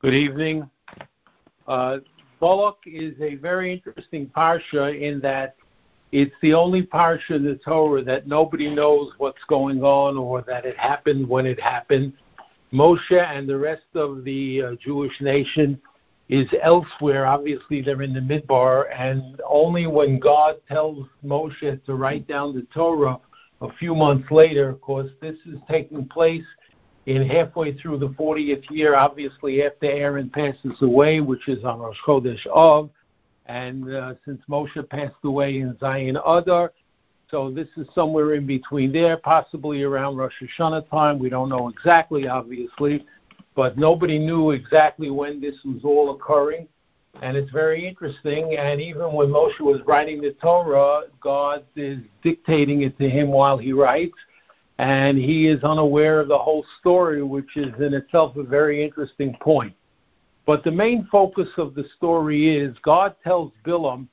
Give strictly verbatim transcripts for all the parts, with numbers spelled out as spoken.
Good evening. Uh, Balak is a very interesting parsha in that it's the only parsha in the Torah that nobody knows what's going on or that it happened when it happened. Moshe and the rest of the uh, Jewish nation is elsewhere. Obviously, they're in the Midbar, and only when God tells Moshe to write down the Torah a few months later, of course, this is taking place in halfway through the fortieth year, obviously after Aaron passes away, which is on Rosh Chodesh Av, and uh, since Moshe passed away in Zayin Adar, so this is somewhere in between there, possibly around Rosh Hashanah time. We don't know exactly, obviously, but nobody knew exactly when this was all occurring, and it's very interesting. And even when Moshe was writing the Torah, God is dictating it to him while he writes, and he is unaware of the whole story, which is in itself a very interesting point. But the main focus of the story is God tells Bilam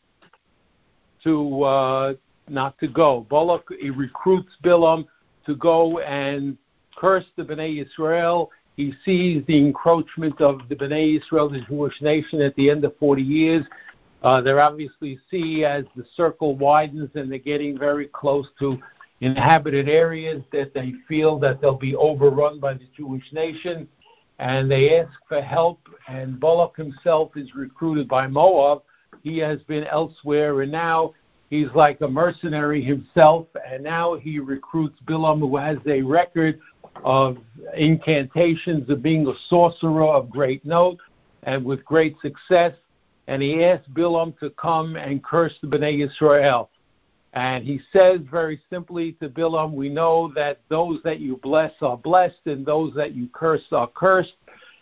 to uh, not to go. Balak he recruits Bilam to go and curse the Bnei Yisrael. He sees the encroachment of the Bnei Yisrael, the Jewish nation, at the end of forty years. Uh, they obviously see as the circle widens and they're getting very close to inhabited areas that they feel that they'll be overrun by the Jewish nation, and they ask for help, and Balak himself is recruited by Moab. He has been elsewhere, and now he's like a mercenary himself, and now he recruits Bilam, who has a record of incantations, of being a sorcerer of great note and with great success, and he asks Bilam to come and curse the Bnei Yisrael. And he says very simply to Bilam, we know that those that you bless are blessed and those that you curse are cursed.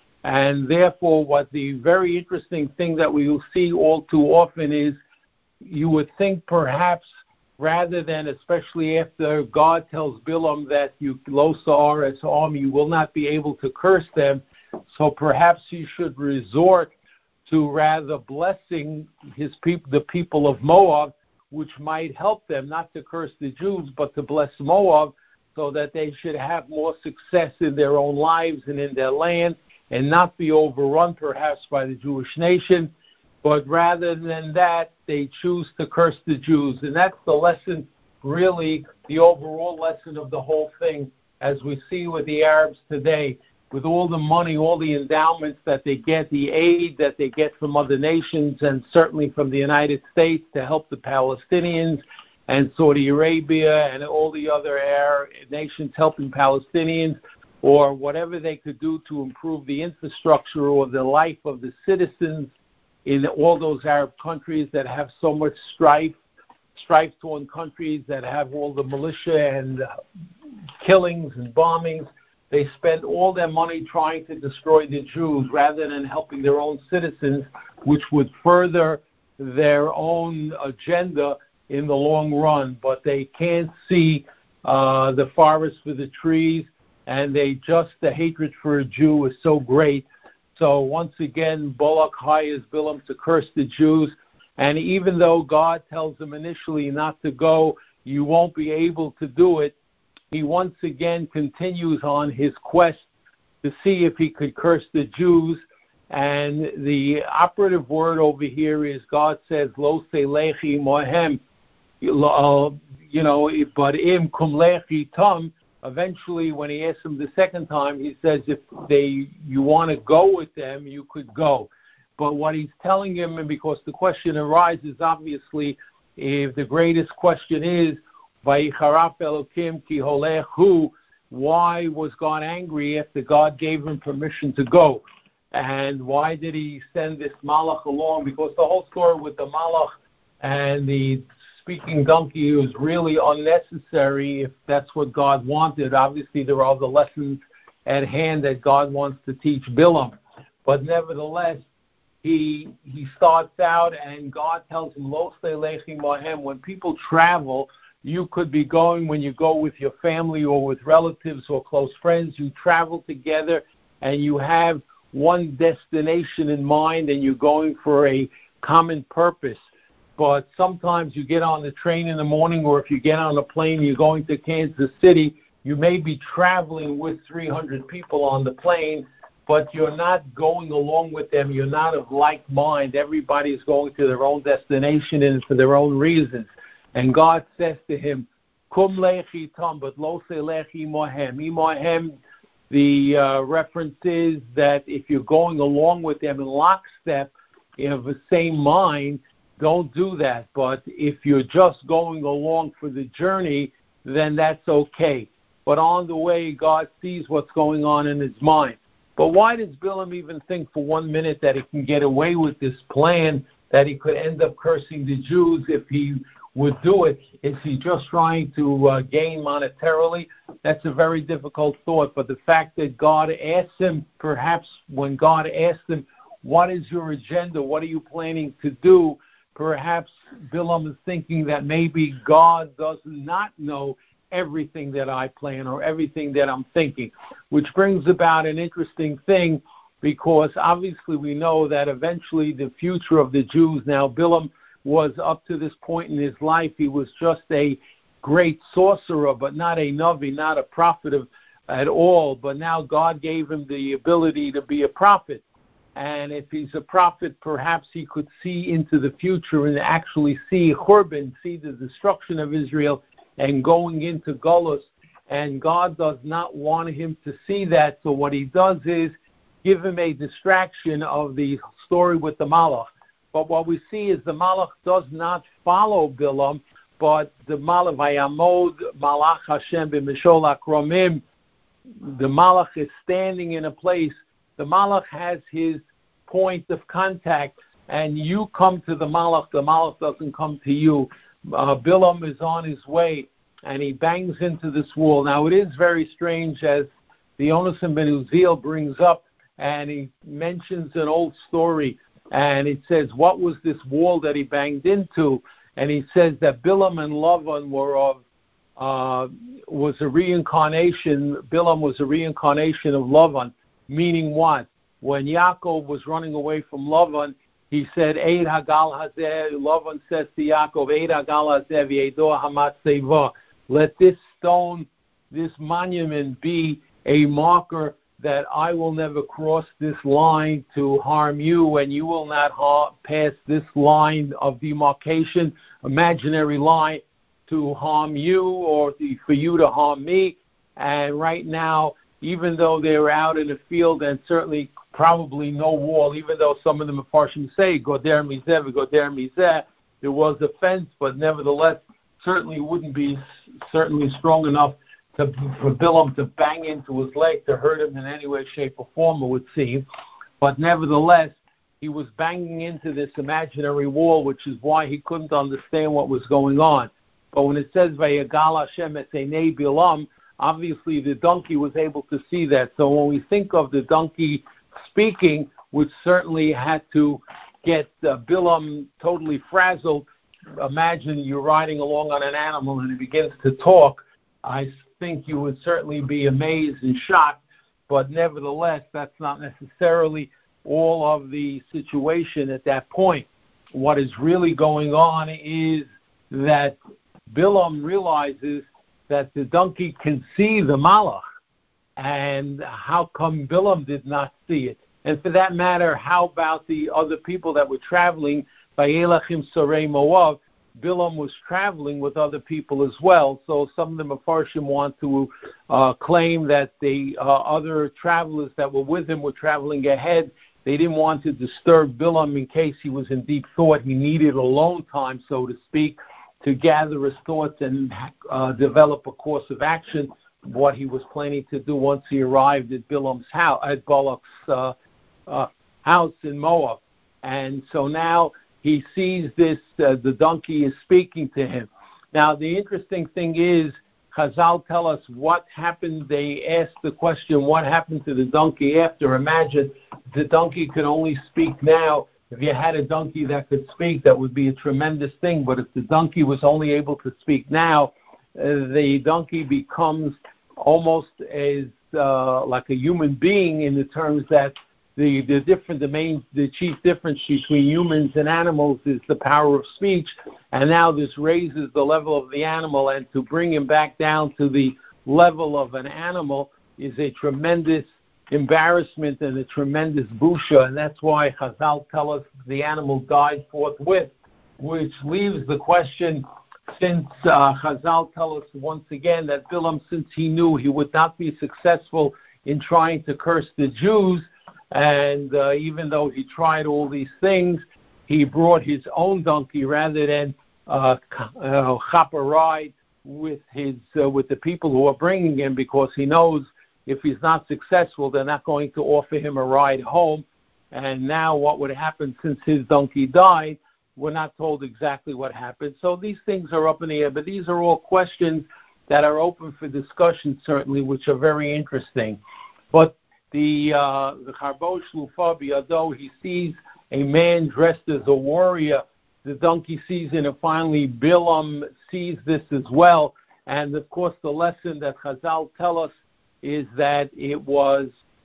And therefore, what the very interesting thing that we will see all too often is you would think perhaps rather than, especially after God tells Bilam that you, Lo Sa'ar es Om, you will not be able to curse them, so perhaps he should resort to rather blessing his peop- the people of Moab, which might help them not to curse the Jews, but to bless Moab, so that they should have more success in their own lives and in their land, and not be overrun perhaps by the Jewish nation. But rather than that, they choose to curse the Jews. And that's the lesson, really, the overall lesson of the whole thing, as we see with the Arabs today, with all the money, all the endowments that they get, the aid that they get from other nations, and certainly from the United States to help the Palestinians, and Saudi Arabia and all the other Arab nations helping Palestinians, or whatever they could do to improve the infrastructure or the life of the citizens in all those Arab countries that have so much strife, strife-torn countries that have all the militia and killings and bombings. They spend all their money trying to destroy the Jews rather than helping their own citizens, which would further their own agenda in the long run. But they can't see uh, the forest for the trees, and they just, the hatred for a Jew is so great. So once again, Balak hires Bilam to curse the Jews, and even though God tells him initially not to go, you won't be able to do it, he once again continues on his quest to see if he could curse the Jews. And the operative word over here is God says, Lo selechi mohem, you know, but im kum lechi tam. Eventually, when he asks him the second time, he says, if they you want to go with them, you could go. But what he's telling him, and because the question arises, obviously, if the greatest question is, Vayicharaf Elokim ki holech hu, why was God angry after God gave him permission to go? And why did he send this malach along? Because the whole story with the malach and the speaking donkey was really unnecessary if that's what God wanted. Obviously, there are other lessons at hand that God wants to teach Bilam. But nevertheless, he he starts out and God tells him, Lo selechi mohem, when people travel, you could be going when you go with your family or with relatives or close friends. You travel together and you have one destination in mind and you're going for a common purpose. But sometimes you get on the train in the morning, or if you get on a plane, you're going to Kansas City, you may be traveling with three hundred people on the plane, but you're not going along with them. You're not of like mind. Everybody's going to their own destination and for their own reasons. And God says to him, Kum lechi tam, but lo se lechi mohem. Imohem, the uh, reference is that if you're going along with them in lockstep, you have the same mind, don't do that. But if you're just going along for the journey, then that's okay. But on the way, God sees what's going on in his mind. But why does Bilam even think for one minute that he can get away with this plan, that he could end up cursing the Jews if he would do it? Is he just trying to uh, gain monetarily? That's a very difficult thought. But the fact that God asked him, perhaps when God asked him, what is your agenda? What are you planning to do? Perhaps Bilam is thinking that maybe God does not know everything that I plan or everything that I'm thinking, which brings about an interesting thing, because obviously we know that eventually the future of the Jews, now Bilam was up to this point in his life, he was just a great sorcerer, but not a Navi, not a prophet of, at all. But now God gave him the ability to be a prophet. And if he's a prophet, perhaps he could see into the future and actually see Churban, see the destruction of Israel and going into Golus. And God does not want him to see that. So what he does is give him a distraction of the story with the Malach. But what we see is the Malach does not follow Bilam, but the Malach, Vayamod Malach Hashem b'Misholach Romim, the Malach is standing in a place. The Malach has his point of contact, and you come to the Malach. The Malach doesn't come to you. Uh, Bilam is on his way, and he bangs into this wall. Now, it is very strange, as the Yonasan ben Uziel brings up, and he mentions an old story, and it says, what was this wall that he banged into? And he says that Bilam and Lavan were of, uh, was a reincarnation, Bilam was a reincarnation of Lavan, meaning what? When Yaakov was running away from Lavan, he said, Eid Hagal Hazeh, Lavan says to Yaakov, Eid Hagal Hazeh v'Edo Hamat Seva. Let this stone, this monument be a marker that I will never cross this line to harm you, and you will not ha- pass this line of demarcation, imaginary line, to harm you or the, for you to harm me. And right now, even though they were out in the field, and certainly probably no wall, even though some of them are Parshim say, Goder Mizeh, Goder Mizeh, there was a fence, but nevertheless, certainly wouldn't be certainly strong enough to, for Bilam to bang into his leg to hurt him in any way, shape, or form, it would seem. But nevertheless, he was banging into this imaginary wall, which is why he couldn't understand what was going on. But when it says, Vayagal Hashem et einei Bilam, obviously the donkey was able to see that. So when we think of the donkey speaking, which certainly had to get uh, Bilam totally frazzled, imagine you're riding along on an animal and it begins to talk. I think you would certainly be amazed and shocked, but nevertheless, that's not necessarily all of the situation at that point. What is really going on is that Bilam realizes that the donkey can see the Malach, and how come Bilam did not see it? And for that matter, how about the other people that were traveling? Vayelachim Sorei Moav, Bilam was traveling with other people as well. So some of the Mefarshim want to uh, claim that the uh, other travelers that were with him were traveling ahead. They didn't want to disturb Bilam in case he was in deep thought. He needed alone time, so to speak, to gather his thoughts and uh, develop a course of action, what he was planning to do once he arrived at Bilam's house, at Balak's uh, uh, house in Moab. And so now he sees this, uh, the donkey is speaking to him. Now, the interesting thing is, Chazal tell us what happened. They asked the question, what happened to the donkey after? Imagine the donkey could only speak now. If you had a donkey that could speak, that would be a tremendous thing. But if the donkey was only able to speak now, uh, the donkey becomes almost as uh, like a human being, in the terms that the the different, the main, the chief difference between humans and animals is the power of speech. And now this raises the level of the animal, and to bring him back down to the level of an animal is a tremendous embarrassment and a tremendous busha, and that's why Chazal tell us the animal died forthwith, which leaves the question, since uh, Chazal tell us once again that Bilam, since he knew he would not be successful in trying to curse the Jews, and uh, even though he tried all these things, he brought his own donkey rather than uh, uh, chop a ride with his uh, with the people who are bringing him, because he knows if he's not successful, they're not going to offer him a ride home. And now what would happen since his donkey died? We're not told exactly what happened. So these things are up in the air, but these are all questions that are open for discussion, certainly, which are very interesting. But the uh, the Charbosh Lufa Biyado, he sees a man dressed as a warrior. The donkey sees it, and finally Bilam sees this as well. And, of course, the lesson that Chazal tell us is that it was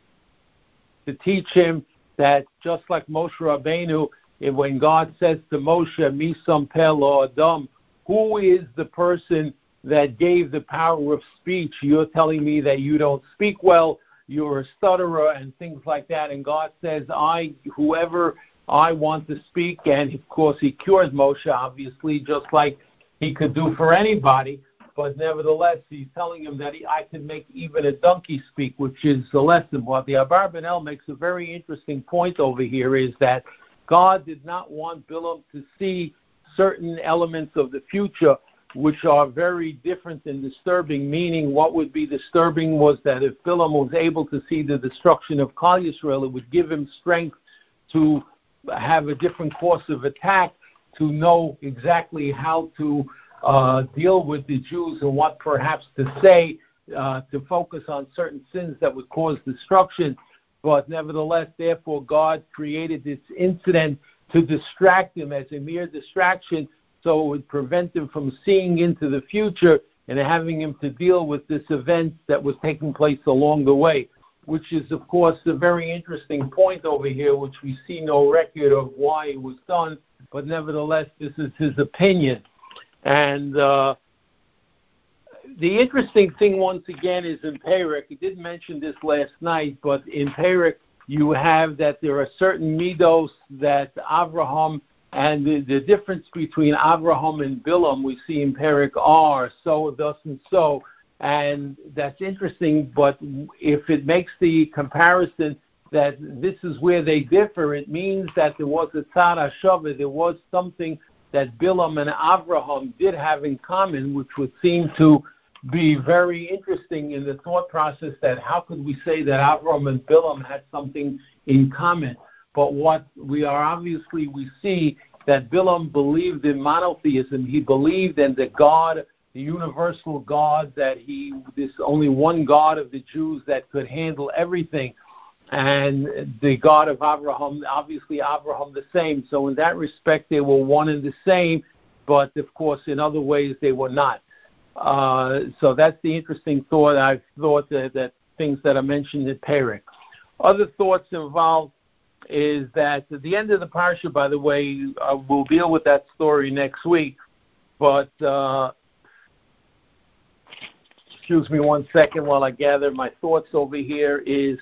to teach him that just like Moshe Rabbeinu, when God says to Moshe, Misam Pelo Adam, who is the person that gave the power of speech? You're telling me that you don't speak well, you're a stutterer and things like that. And God says, I, whoever I want to speak, and of course he cured Moshe, obviously, just like he could do for anybody. But nevertheless, he's telling him that he, I can make even a donkey speak, which is the lesson. What the Abarbanel El makes a very interesting point over here is that God did not want Bilam to see certain elements of the future which are very different and disturbing, meaning what would be disturbing was that if Bilam was able to see the destruction of Klal Yisrael, it would give him strength to have a different course of attack, to know exactly how to uh, deal with the Jews and what perhaps to say, uh, to focus on certain sins that would cause destruction. But nevertheless, therefore, God created this incident to distract him as a mere distraction, so it would prevent him from seeing into the future and having him to deal with this event that was taking place along the way, which is, of course, a very interesting point over here, which we see no record of why it was done, but nevertheless, this is his opinion. And uh, the interesting thing, once again, is in Perek. He didn't mention this last night, but in Perek, you have that there are certain midos that Avraham, and the, the difference between Avraham and Bilam we see in Perek are so, thus, and so. And that's interesting, but if it makes the comparison that this is where they differ, it means that there was a tzad hashava, there was something that Bilam and Avraham did have in common, which would seem to be very interesting in the thought process that how could we say that Avraham and Bilam had something in common? But what we are obviously, we see that Bilam believed in monotheism. He believed in the God, the universal God, that he, this only one God of the Jews that could handle everything. And the God of Abraham, obviously Abraham the same. So in that respect, they were one and the same, but of course in other ways they were not. Uh, so that's the interesting thought. I've thought that, that things that are mentioned in Perek. Other thoughts involved is that at the end of the parsha, by the way, uh, we'll deal with that story next week, but uh, excuse me one second while I gather my thoughts over here is,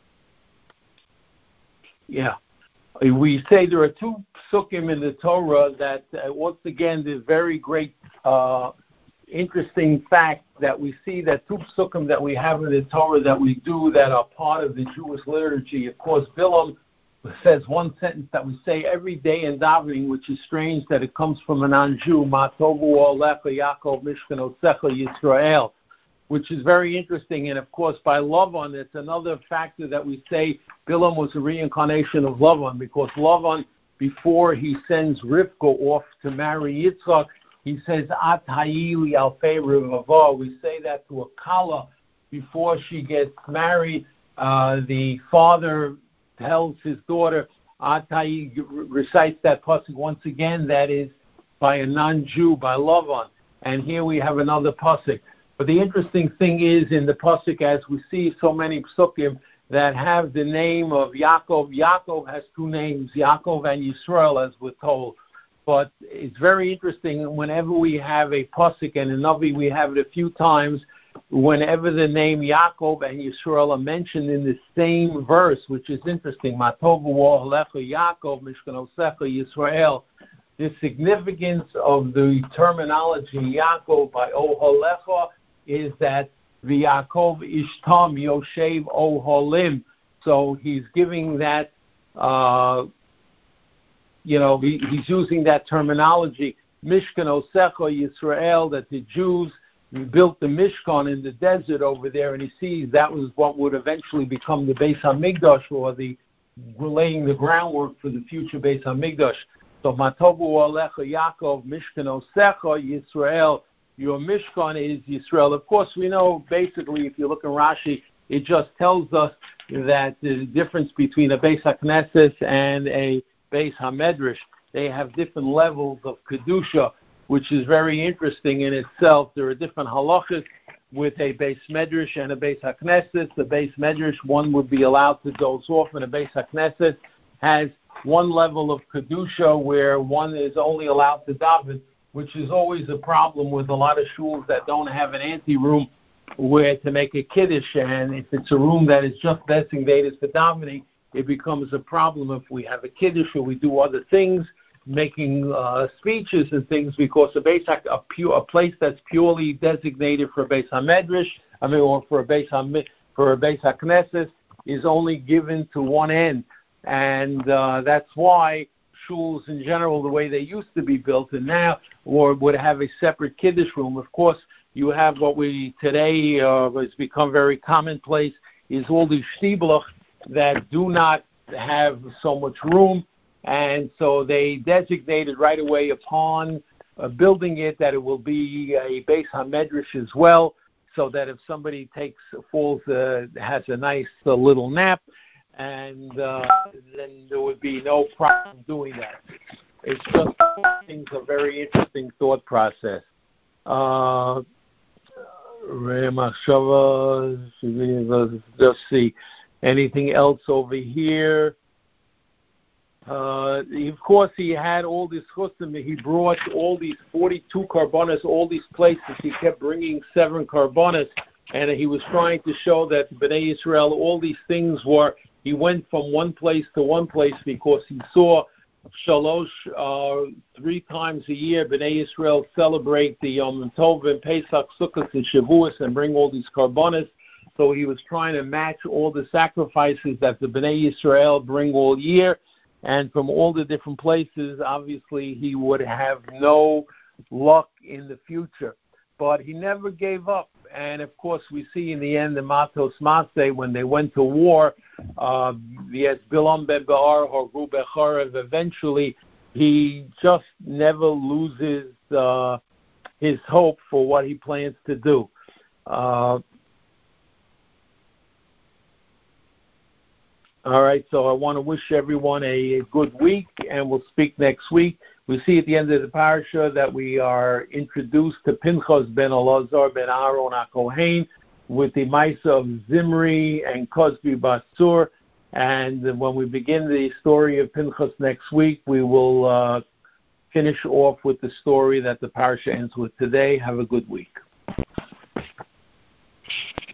yeah, we say there are two psukim in the Torah that, uh, once again, the very great, uh, interesting fact that we see that two psukim that we have in the Torah that we do that are part of the Jewish liturgy. Of course, Bilam says one sentence that we say every day in davening, which is strange that it comes from a non-Jew, Ma tovu olecha Yaakov mishkanosecha Yisrael, which is very interesting. And, of course, by Lavan, it's another factor that we say Bilam was a reincarnation of Lavan, because Lavan, before he sends Rivka off to marry Yitzchak, he says, At hayili alfei revava. We say that to a Kala before she gets married. Uh, the father tells his daughter, At hayili, recites that pasuk once again, that is by a non-Jew, by Lavan. And here we have another pasuk. But the interesting thing is in the pasuk, as we see so many psukim that have the name of Yaakov. Yaakov has two names, Yaakov and Yisrael, as we're told. But it's very interesting whenever we have a pasuk and a navi, we have it a few times, whenever the name Yaakov and Yisrael are mentioned in the same verse, which is interesting, Matovu Ohalecha Yaakov Mishkanosecha Yisrael, the significance of the terminology Yaakov by Ohalecha is that the Yaakov Ishtam Yoshev Oholim. So he's giving that, uh, you know, he, he's using that terminology, Mishkanosecha Yisrael, that the Jews built the Mishkan in the desert over there, and he sees that was what would eventually become the Beis HaMikdash, or the laying the groundwork for the future Beis HaMikdash. So Matovu Alecha Yaakov Mishkanosecha Yisrael, your Mishkan is Yisrael. Of course, we know basically, if you look in Rashi, it just tells us that the difference between a Beis HaKnesses and a Beis HaMedrash, they have different levels of Kedusha, which is very interesting in itself. There are different halachas with a Beis Medrash and a Beis HaKnesses. The Beis Medrash, one would be allowed to doze off, and a Beis HaKnesses has one level of Kedusha where one is only allowed to daven, which is always a problem with a lot of shuls that don't have an ante-room where to make a kiddush, and if it's a room that is just designated for davening, it becomes a problem if we have a kiddush or we do other things, making uh, speeches and things, because a Beis ha- a, pure, a place that's purely designated for a Beis HaMedrash, I mean, or for a Beis ha- for a Beis HaKnesses, is only given to one end, and uh, that's why shuls in general, the way they used to be built, and now, or would have a separate kiddush room. Of course, you have what we today uh, has become very commonplace is all these shtiblach that do not have so much room. And so they designated right away upon uh, building it that it will be a Beis HaMedrash as well, so that if somebody takes falls, uh, has a nice uh, little nap, and uh, then there would be no problem doing that. It's just things a very interesting thought process. Uh, just see anything else over here. Uh, of course, he had all this chutzim. He brought all these forty-two karbonas, all these places. He kept bringing seven karbonas, and he was trying to show that Bnei Yisrael, all these things were, he went from one place to one place because he saw Shalosh, uh, three times a year, Bnei Yisrael celebrate the Yom Tov and Pesach, Sukkot, and Shavuos, and bring all these karbonas. So he was trying to match all the sacrifices that the Bnei Yisrael bring all year. And from all the different places, obviously, he would have no luck in the future. But he never gave up. And, of course, we see in the end, the Matos Maseh, when they went to war, uh, yes, Bilam ben Ba'ar or Ru Becharev, eventually, he just never loses uh, his hope for what he plans to do. Uh, All right, so I want to wish everyone a good week, and we'll speak next week. We see at the end of the parasha that we are introduced to Pinchas ben Elazar ben Aaron HaKohen with the Maisa of Zimri and Cosbi Basur. And when we begin the story of Pinchas next week, we will uh, finish off with the story that the parasha ends with today. Have a good week.